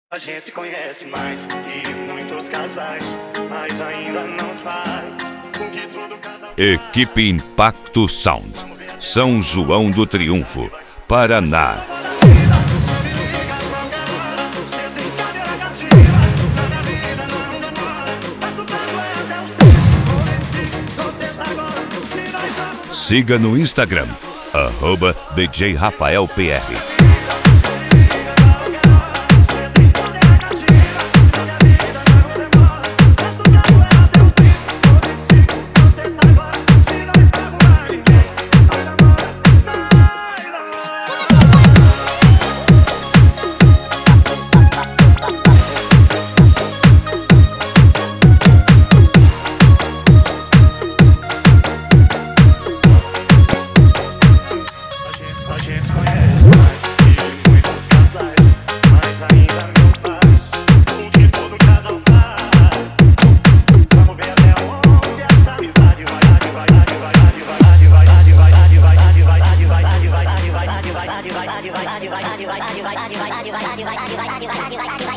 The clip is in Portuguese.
A gente se conhece mais e muitos casais, mas ainda não faz com que todo casal... Equipe Impacto Sound, São João do Triunfo, Paraná. Siga no Instagram, @DJRafaelPR. A gente se conhece mais e muitos casais, mas ainda não faz o que todo casal faz. Vamos ver até onde essa amizade vai. Vai.